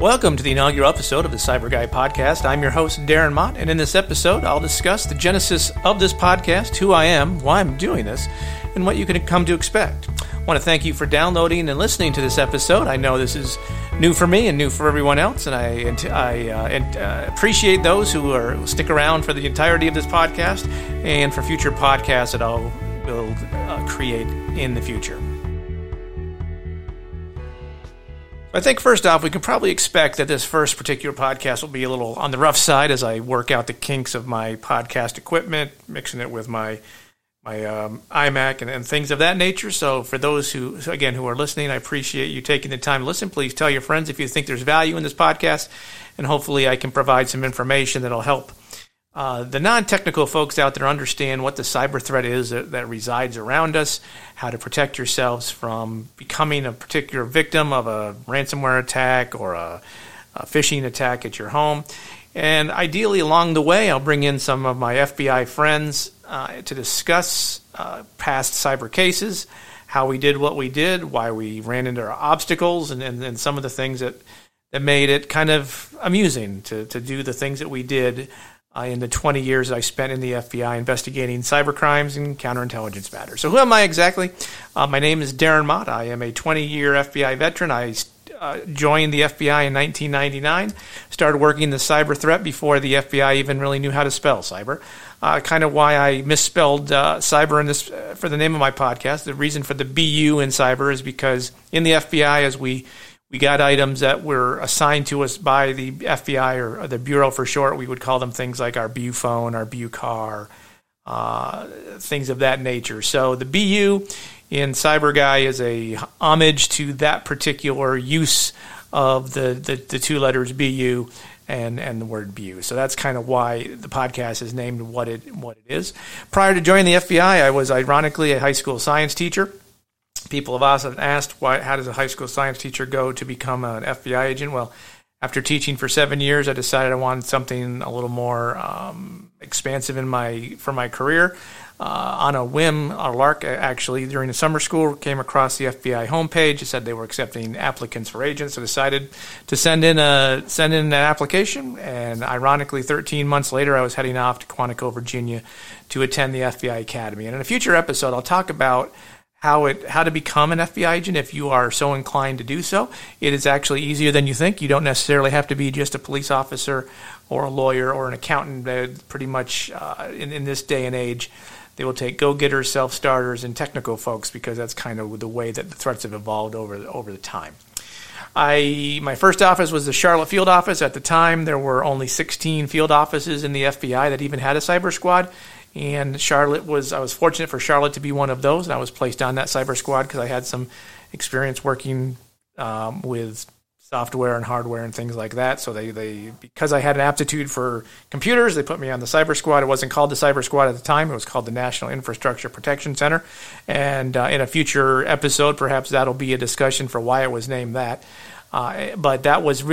Welcome to the inaugural episode of the Cyber Guy podcast. I'm your host, Darren Mott, and in this episode, I'll discuss the genesis of this podcast, who I am, why I'm doing this, and what you can come to expect. I want to thank you for downloading and listening to this episode. I know this is new for me and new for everyone else, and I appreciate those who stick around for the entirety of this podcast and for future podcasts that will create in the future. I think first off, we can probably expect that this first particular podcast will be a little on the rough side as I work out the kinks of my podcast equipment, mixing it with my iMac and things of that nature. So for those who are listening, I appreciate you taking the time to listen. Please tell your friends if you think there's value in this podcast, and hopefully I can provide some information that'll help the non-technical folks out there understand what the cyber threat is that resides around us, how to protect yourselves from becoming a particular victim of a ransomware attack or a phishing attack at your home. And ideally, along the way, I'll bring in some of my FBI friends to discuss past cyber cases, how we did what we did, why we ran into our obstacles, and some of the things that made it kind of amusing to do the things that we did in the 20 years I spent in the FBI investigating cyber crimes and counterintelligence matters. So who am I exactly? My name is Darren Mott. I am a 20-year FBI veteran. I joined the FBI in 1999, started working the cyber threat before the FBI even really knew how to spell cyber. Kind of why I misspelled cyber in this for the name of my podcast. The reason for the BU in cyber is because in the FBI, as we got items that were assigned to us by the FBI or the Bureau for short. We would call them things like our BU phone, our BU car, things of that nature. So the BU in Cyber Guy is a homage to that particular use of the two letters BU and the word BU. So that's kind of why the podcast is named what it is. Prior to joining the FBI, I was ironically a high school science teacher. People have often asked, how does a high school science teacher go to become an FBI agent? Well, after teaching for 7 years, I decided I wanted something a little more expansive for my career. On a whim, a lark, actually, during the summer school, came across the FBI homepage. It said they were accepting applicants for agents. So I decided to send in an application. And ironically, 13 months later, I was heading off to Quantico, Virginia, to attend the FBI Academy. And in a future episode, I'll talk about how to become an FBI agent if you are so inclined to do so. It is actually easier than you think. You don't necessarily have to be just a police officer or a lawyer or an accountant. Pretty much in this day and age, they will take go-getters, self-starters, and technical folks because that's kind of the way that the threats have evolved over the time. My first office was the Charlotte field office. At the time, there were only 16 field offices in the FBI that even had a cyber squad. And I was fortunate for Charlotte to be one of those, and I was placed on that cyber squad because I had some experience working with software and hardware and things like that. So because I had an aptitude for computers, they put me on the cyber squad. It wasn't called the cyber squad at the time. It was called the National Infrastructure Protection Center. And in a future episode, perhaps that'll be a discussion for why it was named that. But that was the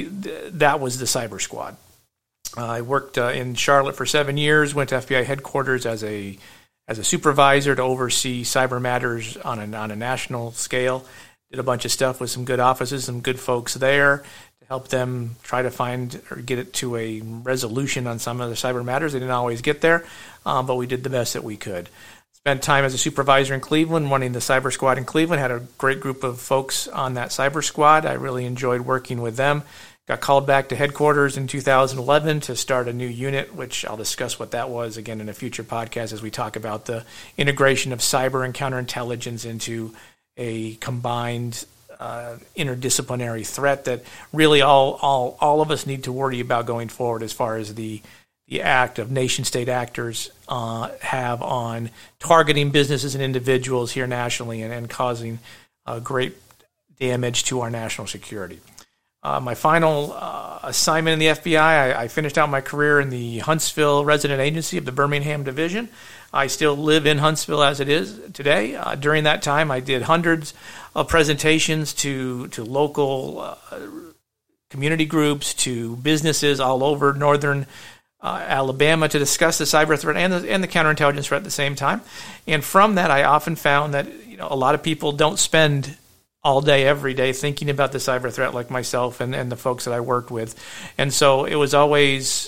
cyber squad. I worked in Charlotte for 7 years, went to FBI headquarters as a supervisor to oversee cyber matters on a national scale. Did a bunch of stuff with some good offices, some good folks there to help them try to find or get it to a resolution on some of the cyber matters. They didn't always get there, but we did the best that we could. Spent time as a supervisor in Cleveland, running the cyber squad in Cleveland. Had a great group of folks on that cyber squad. I really enjoyed working with them. Got called back to headquarters in 2011 to start a new unit, which I'll discuss what that was again in a future podcast as we talk about the integration of cyber and counterintelligence into a combined interdisciplinary threat that really all of us need to worry about going forward as far as the act of nation-state actors have on targeting businesses and individuals here nationally and causing great damage to our national security. My final assignment in the FBI, I finished out my career in the Huntsville resident agency of the Birmingham Division. I still live in Huntsville as it is today. During that time, I did hundreds of presentations to local community groups, to businesses all over northern Alabama to discuss the cyber threat and the counterintelligence threat at the same time. And from that, I often found that a lot of people don't spend all day, every day, thinking about the cyber threat like myself and the folks that I worked with. And so it was always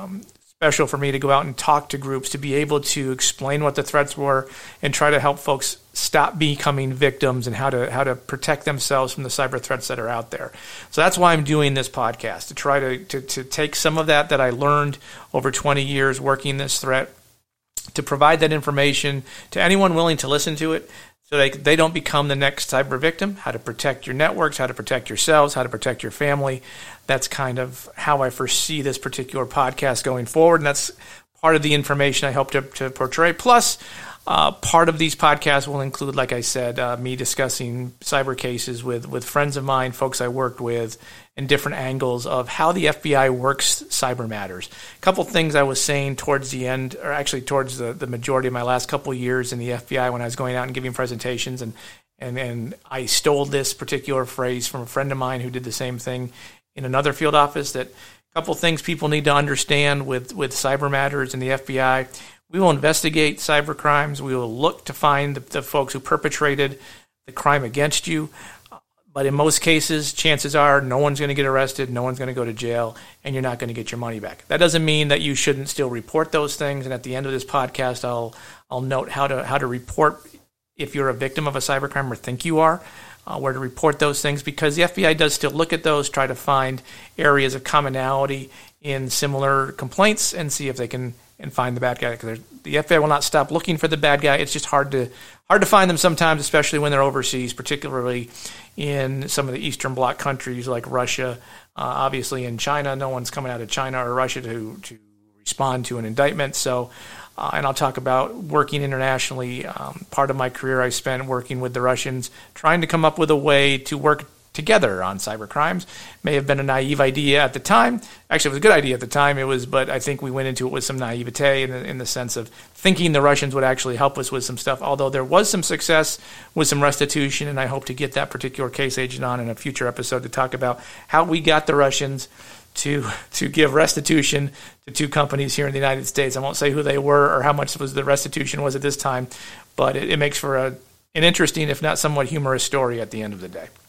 special for me to go out and talk to groups, to be able to explain what the threats were and try to help folks stop becoming victims and how to protect themselves from the cyber threats that are out there. So that's why I'm doing this podcast, to try to take some of that I learned over 20 years working this threat, to provide that information to anyone willing to listen to it, so they don't become the next cyber victim, how to protect your networks, how to protect yourselves, how to protect your family. That's kind of how I foresee this particular podcast going forward, and that's part of the information I hope to portray. Plus, part of these podcasts will include, like I said, me discussing cyber cases with friends of mine, folks I worked with, and different angles of how the FBI works cyber matters. A couple things I was saying towards the end, or actually towards the majority of my last couple of years in the FBI when I was going out and giving presentations, and I stole this particular phrase from a friend of mine who did the same thing in another field office, that a couple things people need to understand with cyber matters in the FBI. We will investigate cyber crimes. We will look to find the folks who perpetrated the crime against you. But in most cases, chances are no one's going to get arrested, no one's going to go to jail, and you're not going to get your money back. That doesn't mean that you shouldn't still report those things. And at the end of this podcast, I'll note how to report if you're a victim of a cybercrime or think you are, where to report those things, because the FBI does still look at those, try to find areas of commonality in similar complaints, and see if they can find the bad guy. Because the FBI will not stop looking for the bad guy. It's just hard to find them sometimes, especially when they're overseas, particularly in some of the Eastern Bloc countries like Russia. Obviously in China, no one's coming out of China or Russia to respond to an indictment. So, and I'll talk about working internationally. Part of my career I spent working with the Russians, trying to come up with a way to work together on cyber crimes. May have been a naive idea at the time. Actually, it was a good idea at the time. But I think we went into it with some naivete in the sense of thinking the Russians would actually help us with some stuff, although there was some success with some restitution, and I hope to get that particular case agent on in a future episode to talk about how we got the Russians to give restitution to two companies here in the United States. I won't say who they were or how much the restitution was at this time, but it makes for an interesting, if not somewhat humorous story at the end of the day.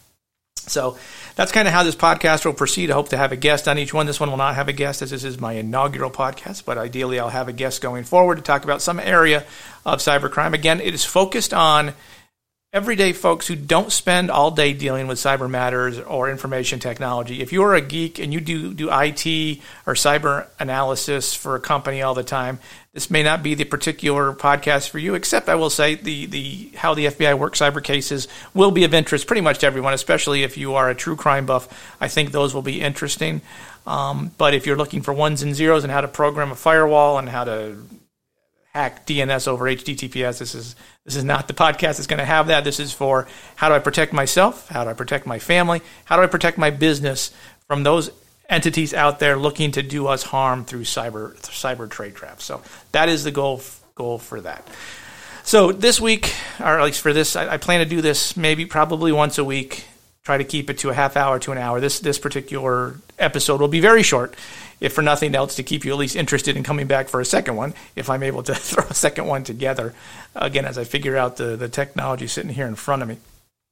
So that's kind of how this podcast will proceed. I hope to have a guest on each one. This one will not have a guest, as this is my inaugural podcast, but ideally I'll have a guest going forward to talk about some area of cybercrime. Again, it is focused on everyday folks who don't spend all day dealing with cyber matters or information technology. If you're a geek and you do IT or cyber analysis for a company all the time, this may not be the particular podcast for you, except I will say the how the FBI works cyber cases will be of interest pretty much to everyone, especially if you are a true crime buff. I think those will be interesting. But if you're looking for ones and zeros and how to program a firewall and how to hack DNS over HTTPS, this is not the podcast that's going to have that. This is for how do I protect myself, how do I protect my family, how do I protect my business from those entities out there looking to do us harm through cyber trade traps. So that is the goal for that. So this week, or at least for this, I plan to do this probably once a week. Try to keep it to a half hour to an hour. This particular episode will be very short, if for nothing else, to keep you at least interested in coming back for a second one, if I'm able to throw a second one together, again, as I figure out the technology sitting here in front of me.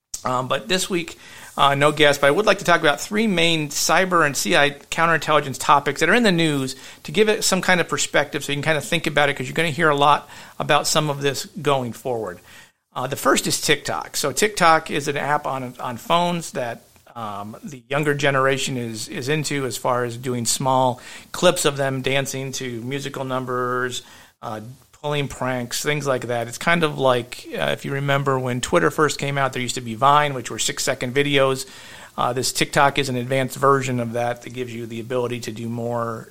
But this week, no guest, but I would like to talk about three main cyber and CI counterintelligence topics that are in the news to give it some kind of perspective so you can kind of think about it, because you're going to hear a lot about some of this going forward. The first is TikTok. So TikTok is an app on phones that the younger generation is into, as far as doing small clips of them dancing to musical numbers, pulling pranks, things like that. It's kind of like, if you remember when Twitter first came out, there used to be Vine, which were 6-second videos. This TikTok is an advanced version of that gives you the ability to do more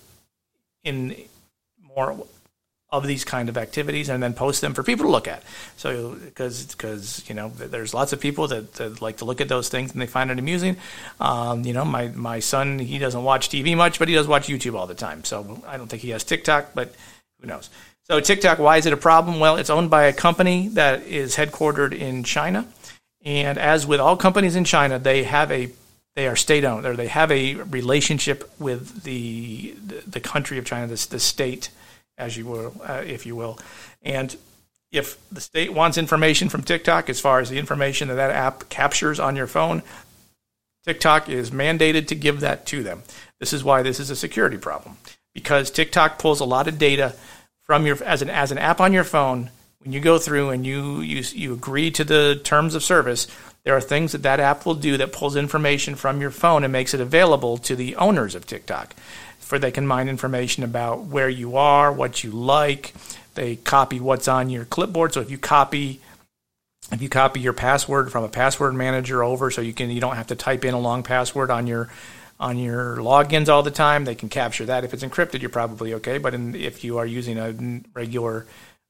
of these kind of activities and then post them for people to look at. So because there's lots of people that like to look at those things and they find it amusing. My son, he doesn't watch TV much, but he does watch YouTube all the time. So I don't think he has TikTok, but who knows. So TikTok, why is it a problem? Well, it's owned by a company that is headquartered in China. And as with all companies in China, they are state-owned, or they have a relationship with the country of China, the state, as you will, if you will. And if the state wants information from TikTok as far as the information that app captures on your phone, TikTok is mandated to give that to them. This is why this is a security problem, because TikTok pulls a lot of data from your as an app on your phone. When you go through and you agree to the terms of service, there are things that app will do that pulls information from your phone and makes it available to the owners of TikTok. For they can mine information about where you are, what you like. They copy what's on your clipboard. So if you copy your password from a password manager over, so you don't have to type in a long password on your logins all the time, they can capture that. If it's encrypted, you're probably okay. But if you are using a regular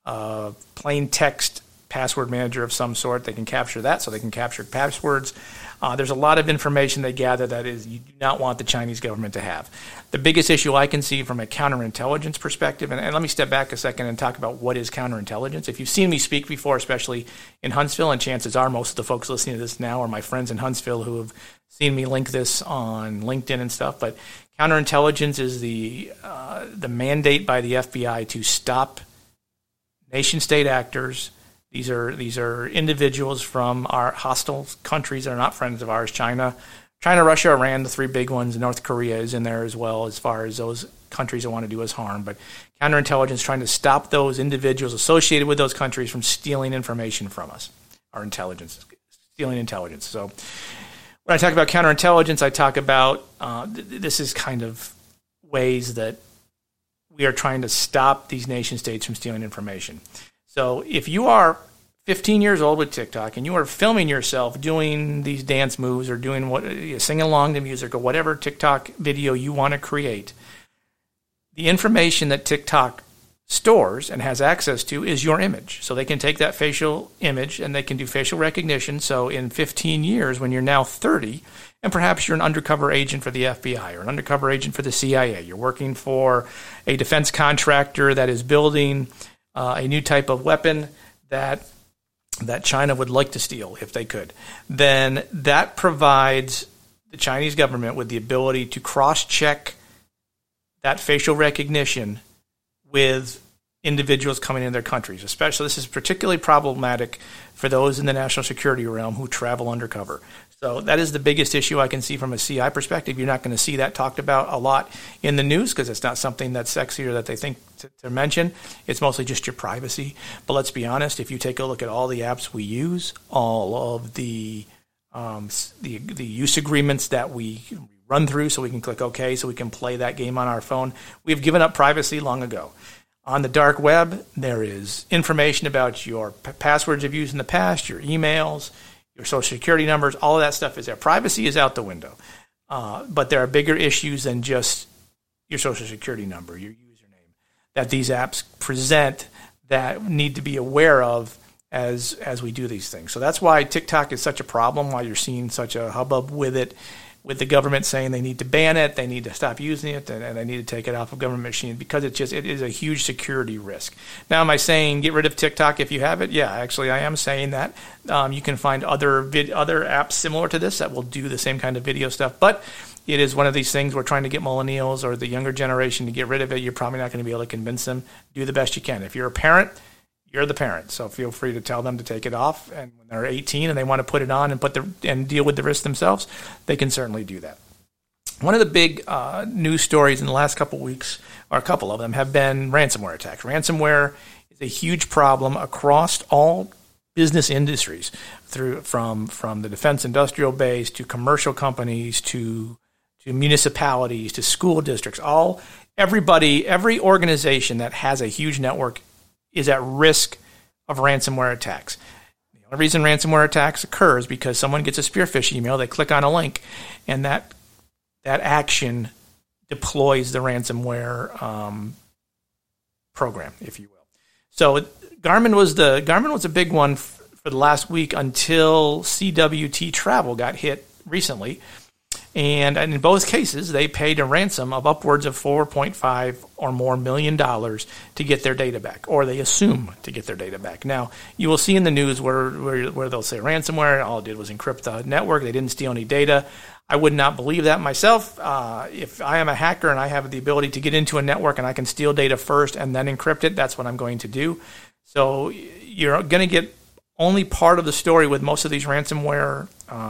plain text password manager of some sort, they can capture that, so they can capture passwords. There's a lot of information they gather that is you do not want the Chinese government to have. The biggest issue I can see from a counterintelligence perspective, and let me step back a second and talk about what is counterintelligence. If you've seen me speak before, especially in Huntsville, and chances are most of the folks listening to this now are my friends in Huntsville who have seen me link this on LinkedIn and stuff, but counterintelligence is the mandate by the FBI to stop nation-state actors. These are individuals from our hostile countries that are not friends of ours. China, Russia, Iran, the three big ones. North Korea is in there as well, as far as those countries that want to do us harm. But counterintelligence trying to stop those individuals associated with those countries from stealing information from us, our intelligence, stealing intelligence. So when I talk about counterintelligence, I talk about this is kind of ways that we are trying to stop these nation states from stealing information. So if you are 15 years old with TikTok and you are filming yourself doing these dance moves or doing singing along to music or whatever TikTok video you want to create, the information that TikTok stores and has access to is your image. So they can take that facial image and they can do facial recognition. So in 15 years, when you're now 30, and perhaps you're an undercover agent for the FBI or an undercover agent for the CIA, you're working for a defense contractor that is building a new type of weapon that China would like to steal if they could, then that provides the Chinese government with the ability to cross-check that facial recognition with individuals coming in their countries. Especially, this is particularly problematic for those in the national security realm who travel undercover. So that is the biggest issue I can see from a CI perspective. You're not going to see that talked about a lot in the news because it's not something that's sexy or that they think to mention. It's mostly just your privacy. But let's be honest, if you take a look at all the apps we use, all of the use agreements that we run through so we can click OK, so we can play that game on our phone, we've given up privacy long ago. On the dark web, there is information about your passwords you've used in the past, your emails, your social security numbers, all of that stuff is there. Privacy is out the window. But there are bigger issues than just your social security number, your username, that these apps present that need to be aware of as we do these things. So that's why TikTok is such a problem, why you're seeing such a hubbub with it, with the government saying they need to ban it, they need to stop using it, and they need to take it off of government machines because it is a huge security risk. Now, am I saying get rid of TikTok if you have it? Yeah, actually, I am saying that. You can find other apps similar to this that will do the same kind of video stuff, but it is one of these things we're trying to get millennials or the younger generation to get rid of it. You're probably not going to be able to convince them. Do the best you can. If you're a parent, you're the parent, so feel free to tell them to take it off. And when they're 18 and they want to put it on and deal with the risk themselves, they can certainly do that. One of the big news stories in the last couple of weeks, or a couple of them, have been ransomware attacks. Ransomware is a huge problem across all business industries, from the defense industrial base to commercial companies to municipalities to school districts. Every organization that has a huge network is at risk of ransomware attacks. The only reason ransomware attacks occur is because someone gets a spearfish email, they click on a link, and that action deploys the ransomware program, if you will. So Garmin was a big one for the last week until CWT Travel got hit recently. And in both cases, they paid a ransom of upwards of $4.5 or more million to get their data back, or they assume to get their data back. Now, you will see in the news where they'll say ransomware, all it did was encrypt the network. They didn't steal any data. I would not believe that myself. If I am a hacker and I have the ability to get into a network and I can steal data first and then encrypt it, that's what I'm going to do. So you're going to get only part of the story with most of these ransomware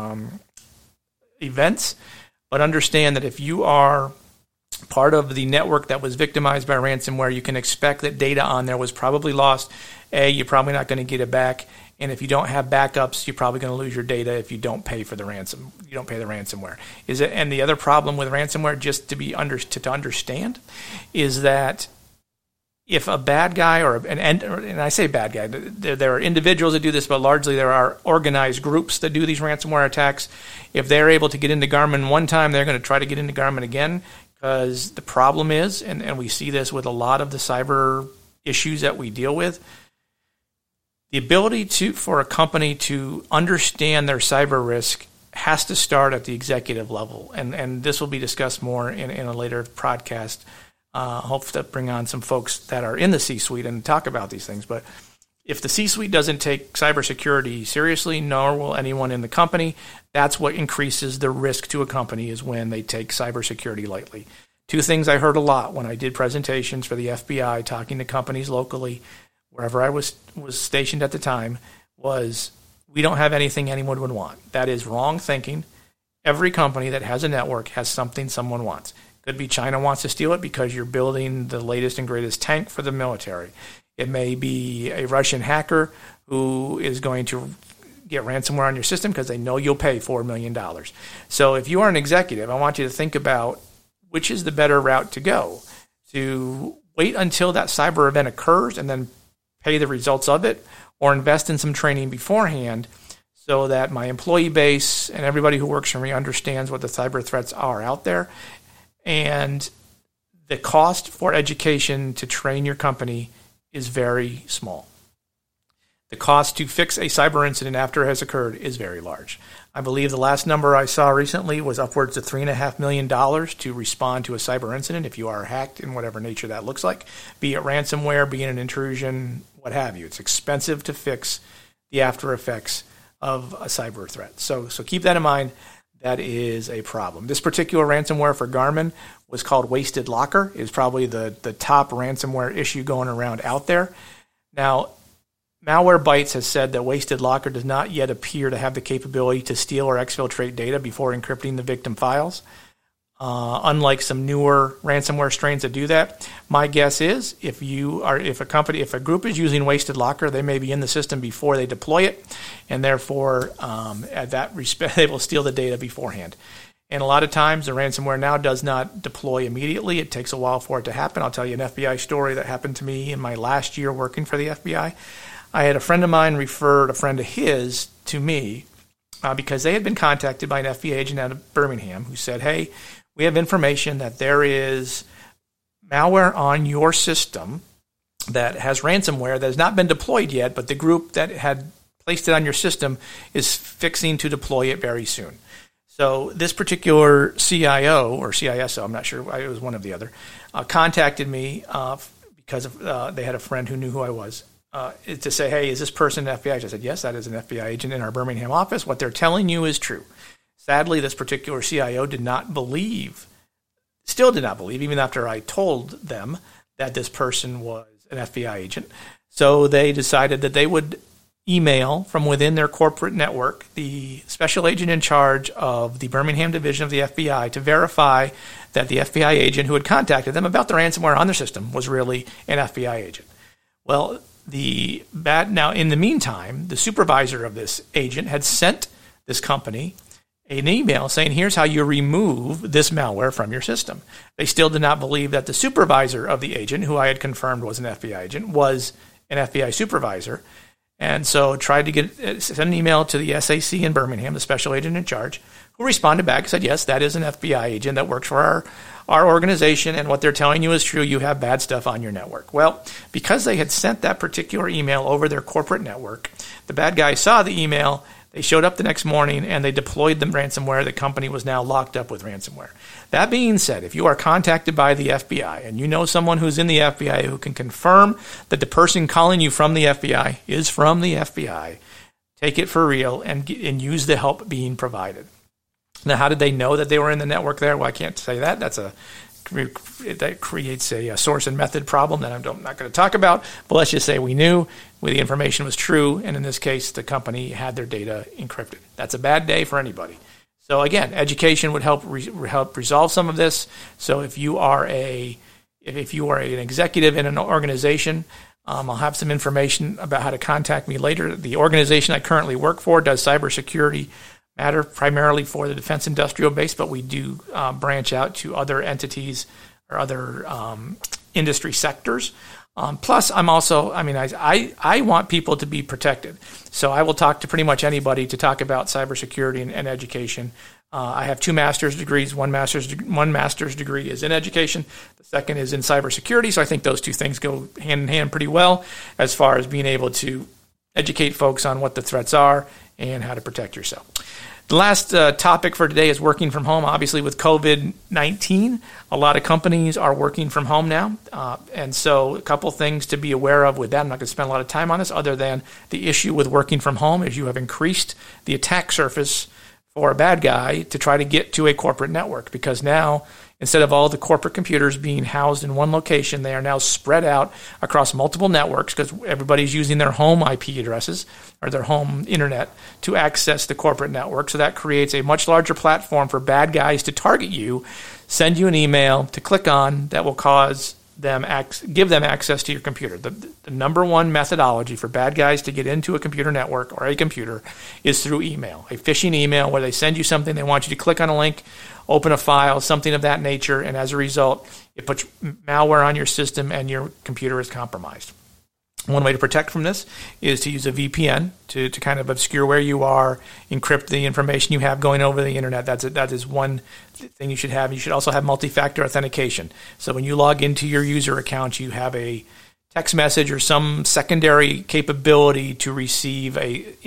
events, but understand that if you are part of the network that was victimized by ransomware, you can expect that data on there was probably lost. You're probably not going to get it back. And if you don't have backups, you're probably going to lose your data if you don't pay for the ransom. You don't pay the ransomware. And the other problem with ransomware, just to understand, is that if a bad guy and I say bad guy, there are individuals that do this, but largely there are organized groups that do these ransomware attacks. If they're able to get into Garmin one time, they're going to try to get into Garmin again, because the problem is, and we see this with a lot of the cyber issues that we deal with, the ability for a company to understand their cyber risk has to start at the executive level. And this will be discussed more in a later podcast. Hope to bring on some folks that are in the C-suite and talk about these things. But if the C-suite doesn't take cybersecurity seriously, nor will anyone in the company, that's what increases the risk to a company, is when they take cybersecurity lightly. Two things I heard a lot when I did presentations for the FBI, talking to companies locally, wherever I was stationed at the time, was, we don't have anything anyone would want. That is wrong thinking. Every company that has a network has something someone wants. Could be China wants to steal it because you're building the latest and greatest tank for the military. It may be a Russian hacker who is going to get ransomware on your system because they know you'll pay $4 million. So if you are an executive, I want you to think about which is the better route to go. To wait until that cyber event occurs and then pay the results of it, or invest in some training beforehand so that my employee base and everybody who works for me understands what the cyber threats are out there. And the cost for education to train your company is very small. The cost to fix a cyber incident after it has occurred is very large. I believe the last number I saw recently was upwards of $3.5 million to respond to a cyber incident if you are hacked in whatever nature that looks like, be it ransomware, be it an intrusion, what have you. It's expensive to fix the after effects of a cyber threat. So keep that in mind. That is a problem. This particular ransomware for Garmin was called Wasted Locker. It is probably the top ransomware issue going around out there. Now, Malwarebytes has said that Wasted Locker does not yet appear to have the capability to steal or exfiltrate data before encrypting the victim files. Unlike some newer ransomware strains that do that, my guess is if a group is using Wasted Locker, they may be in the system before they deploy it, and therefore, at that respect, they will steal the data beforehand. And a lot of times, the ransomware now does not deploy immediately. It takes a while for it to happen. I'll tell you an FBI story that happened to me in my last year working for the FBI. I had a friend of mine referred a friend of his to me because they had been contacted by an FBI agent out of Birmingham who said, hey, we have information that there is malware on your system that has ransomware that has not been deployed yet, but the group that had placed it on your system is fixing to deploy it very soon. So this particular CIO or CISO, I'm not sure, it was one of the other, contacted me because they had a friend who knew who I was. To say, hey, is this person an FBI agent? I said, yes, that is an FBI agent in our Birmingham office. What they're telling you is true. Sadly, this particular CIO still did not believe, even after I told them that this person was an FBI agent. So they decided that they would email from within their corporate network the special agent in charge of the Birmingham division of the FBI to verify that the FBI agent who had contacted them about the ransomware on their system was really an FBI agent. Well, now, in the meantime, the supervisor of this agent had sent this company an email saying, here's how you remove this malware from your system. They still did not believe that the supervisor of the agent, who I had confirmed was an FBI agent, was an FBI supervisor. And so tried to send an email to the SAC in Birmingham, the special agent in charge, who responded back and said, yes, that is an FBI agent that works for our organization, and what they're telling you is true. You have bad stuff on your network. Well, because they had sent that particular email over their corporate network, the bad guys saw the email, they showed up the next morning, and they deployed the ransomware. The company was now locked up with ransomware. That being said, if you are contacted by the FBI and you know someone who's in the FBI who can confirm that the person calling you from the FBI is from the FBI, take it for real and use the help being provided. Now, how did they know that they were in the network there? Well, I can't say that. That's a that creates a source and method problem that I'm not going to talk about. But let's just say we knew the information was true, and in this case, the company had their data encrypted. That's a bad day for anybody. So again, education would help resolve some of this. So if you are an executive in an organization, I'll have some information about how to contact me later. The organization I currently work for does cybersecurity matter primarily for the defense industrial base, but we do branch out to other entities or other industry sectors. Plus, I want people to be protected. So I will talk to pretty much anybody to talk about cybersecurity and education. I have 2 master's degrees. One master's degree is in education. The second is in cybersecurity. So I think those 2 things go hand in hand pretty well as far as being able to educate folks on what the threats are and how to protect yourself. The last topic for today is working from home. Obviously, with COVID-19, a lot of companies are working from home now. And so a couple things to be aware of with that. I'm not going to spend a lot of time on this other than the issue with working from home is you have increased the attack surface for a bad guy to try to get to a corporate network, because now instead of all the corporate computers being housed in one location, they are now spread out across multiple networks because everybody's using their home IP addresses or their home internet to access the corporate network. So that creates a much larger platform for bad guys to target you, send you an email to click on that will give them access to your computer. The number one methodology for bad guys to get into a computer network or a computer is through email, a phishing email where they send you something, they want you to click on a link, open a file, something of that nature, and as a result, it puts malware on your system and your computer is compromised. One way to protect from this is to use a VPN to kind of obscure where you are, encrypt the information you have going over the internet. That is one thing you should have. You should also have multi-factor authentication. So when you log into your user account, you have a text message or some secondary capability to receive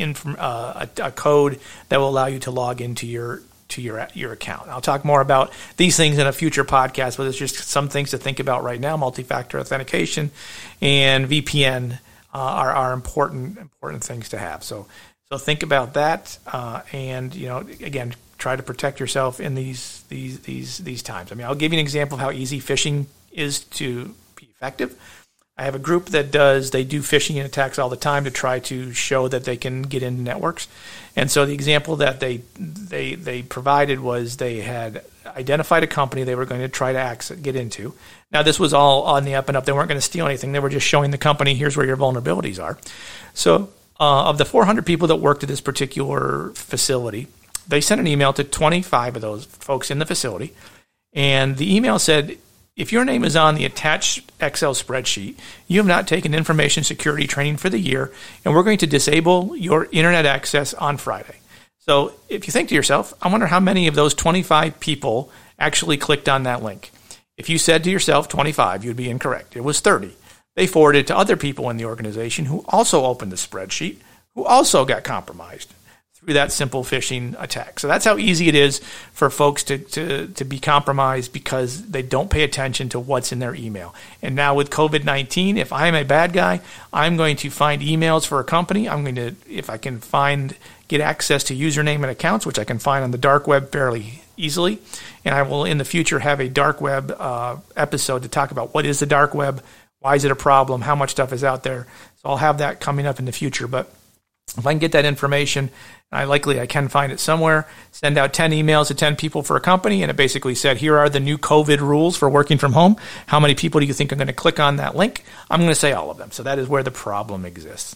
a code that will allow you to log into your account. I'll talk more about these things in a future podcast, but it's just some things to think about right now. Multi-factor authentication and VPN are important things to have. So think about that, and again, try to protect yourself in these times. I mean, I'll give you an example of how easy phishing is to be effective. I have a group that they do phishing attacks all the time to try to show that they can get into networks. And so the example that they provided was they had identified a company they were going to try to get into. Now, this was all on the up and up. They weren't going to steal anything. They were just showing the company, here's where your vulnerabilities are. So of the 400 people that worked at this particular facility, they sent an email to 25 of those folks in the facility. And the email said, if your name is on the attached Excel spreadsheet, you have not taken information security training for the year, and we're going to disable your internet access on Friday. So if you think to yourself, I wonder how many of those 25 people actually clicked on that link. If you said to yourself 25, you'd be incorrect. It was 30. They forwarded it to other people in the organization who also opened the spreadsheet, who also got compromised through that simple phishing attack. So that's how easy it is for folks to be compromised because they don't pay attention to what's in their email. And now with COVID-19, if I'm a bad guy, I'm going to find emails for a company. I'm going to, if I can get access to username and accounts, which I can find on the dark web fairly easily. And I will in the future have a dark web episode to talk about what is the dark web, why is it a problem, how much stuff is out there. So I'll have that coming up in the future. But if I can get that information, I can find it somewhere, send out 10 emails to 10 people for a company, and it basically said, here are the new COVID rules for working from home. How many people do you think are going to click on that link? I'm going to say all of them. So that is where the problem exists.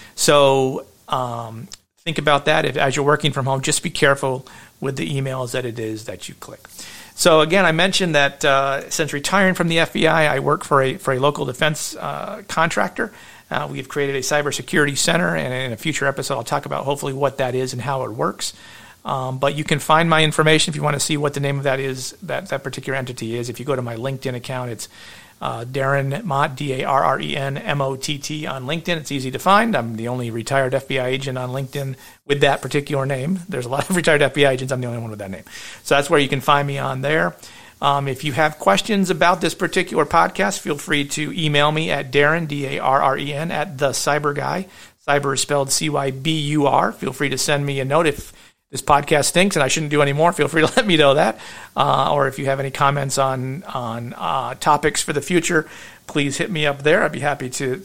So think about that. As you're working from home, just be careful with the emails that it is that you click. So again, I mentioned that since retiring from the FBI, I work for a local defense contractor. We've created a cybersecurity center, and in a future episode, I'll talk about hopefully what that is and how it works. But you can find my information if you want to see what the name of that is, that particular entity is. If you go to my LinkedIn account, it's Darren Mott, Darren Mott on LinkedIn. It's easy to find. I'm the only retired FBI agent on LinkedIn with that particular name. There's a lot of retired FBI agents. I'm the only one with that name. So that's where you can find me on there. If you have questions about this particular podcast, feel free to email me at Darren, Darren, at The Cyber Guy. Cyber is spelled Cybur. Feel free to send me a note if this podcast stinks and I shouldn't do any more, feel free to let me know that. Or if you have any comments on topics for the future, please hit me up there. I'd be happy to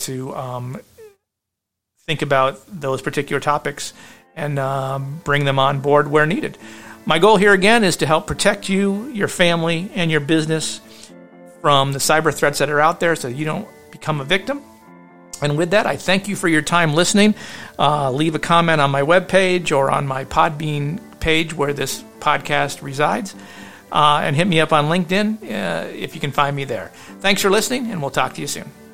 think about those particular topics and bring them on board where needed. My goal here again is to help protect you, your family, and your business from the cyber threats that are out there so you don't become a victim. And with that, I thank you for your time listening. Leave a comment on my webpage or on my Podbean page where this podcast resides. And hit me up on LinkedIn if you can find me there. Thanks for listening, and we'll talk to you soon.